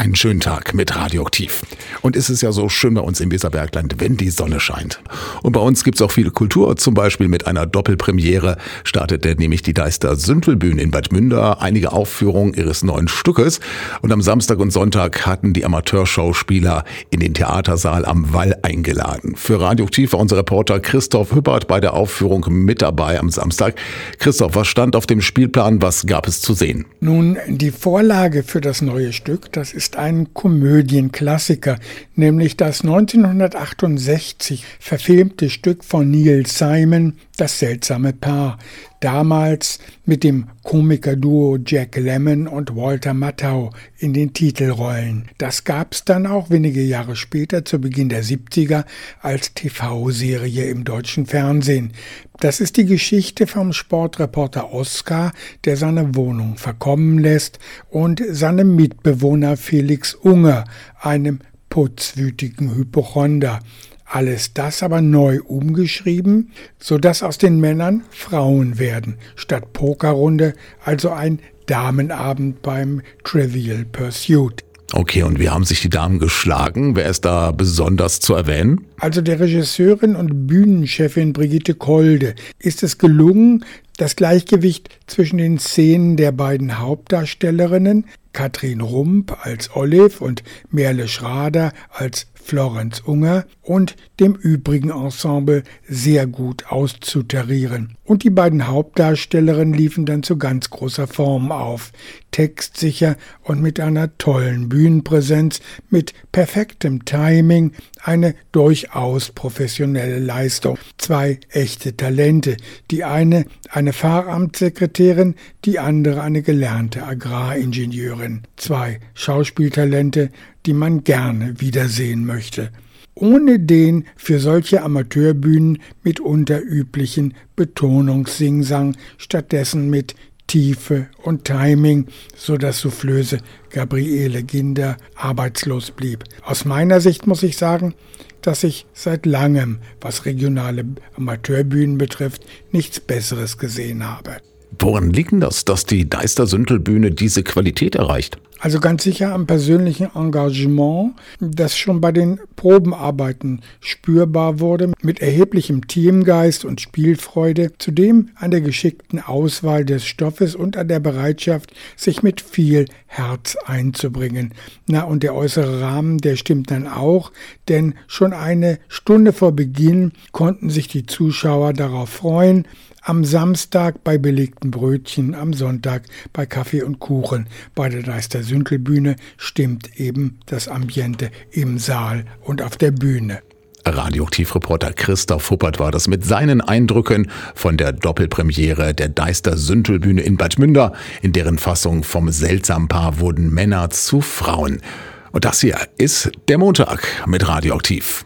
Einen schönen Tag mit Radioaktiv. Und es ist ja so schön bei uns im Weserbergland, wenn die Sonne scheint. Und bei uns gibt's auch viel Kultur, zum Beispiel mit einer Doppelpremiere startete nämlich die Deister-Sündl-Bühne in Bad Münder einige Aufführungen ihres neuen Stückes. Und am Samstag und Sonntag hatten die Amateurschauspieler in den Theatersaal am Wall eingeladen. Für Radioaktiv war unser Reporter Christoph Hüppert bei der Aufführung mit dabei am Samstag. Christoph, was stand auf dem Spielplan, was gab es zu sehen? Nun, die Vorlage für das neue Stück, das ist ein Komödienklassiker, nämlich das 1968 verfilmte Stück von Neil Simon, Das seltsame Paar, damals mit dem Komikerduo Jack Lemmon und Walter Matthau in den Titelrollen. Das gab's dann auch wenige Jahre später, zu Beginn der 70er, als TV-Serie im deutschen Fernsehen. Das ist die Geschichte vom Sportreporter Oskar, der seine Wohnung verkommen lässt, und seinem Mitbewohner Felix Unger, einem putzwütigen Hypochonder. Alles das aber neu umgeschrieben, sodass aus den Männern Frauen werden, statt Pokerrunde also ein Damenabend beim Trivial Pursuit. Okay, und wie haben sich die Damen geschlagen? Wer ist da besonders zu erwähnen? Also der Regisseurin und Bühnenchefin Brigitte Kolde ist es gelungen, das Gleichgewicht zwischen den Szenen der beiden Hauptdarstellerinnen, Katrin Rump als Olive und Merle Schrader als Florenz Unger, und dem übrigen Ensemble sehr gut auszutarieren. Und die beiden Hauptdarstellerinnen liefen dann zu ganz großer Form auf. Textsicher und mit einer tollen Bühnenpräsenz, mit perfektem Timing, eine durchaus professionelle Leistung. Zwei echte Talente. Die eine Fahramtssekretärin, die andere eine gelernte Agraringenieurin. Zwei Schauspieltalente, die man gerne wiedersehen möchte. Ohne den für solche Amateurbühnen mitunter üblichen Betonungssingsang, stattdessen mit Tiefe und Timing, so dass Soufflöse Gabriele Ginder arbeitslos blieb. Aus meiner Sicht muss ich sagen, dass ich seit langem, was regionale Amateurbühnen betrifft, nichts Besseres gesehen habe. Woran liegt denn das, dass die Deister-Sündl-Bühne diese Qualität erreicht? Also ganz sicher am persönlichen Engagement, das schon bei den Probenarbeiten spürbar wurde, mit erheblichem Teamgeist und Spielfreude, zudem an der geschickten Auswahl des Stoffes und an der Bereitschaft, sich mit viel Herz einzubringen. Und der äußere Rahmen, der stimmt dann auch, denn schon eine Stunde vor Beginn konnten sich die Zuschauer darauf freuen, am Samstag bei belegten Brötchen, am Sonntag bei Kaffee und Kuchen. Bei der Deister-Sündl-Bühne stimmt eben das Ambiente im Saal und auf der Bühne. Radioaktiv-Reporter Christoph Hüppert war das mit seinen Eindrücken von der Doppelpremiere der Deister-Sündl-Bühne in Bad Münder. In deren Fassung vom seltsamen Paar wurden Männer zu Frauen. Und das hier ist der Montag mit Radioaktiv.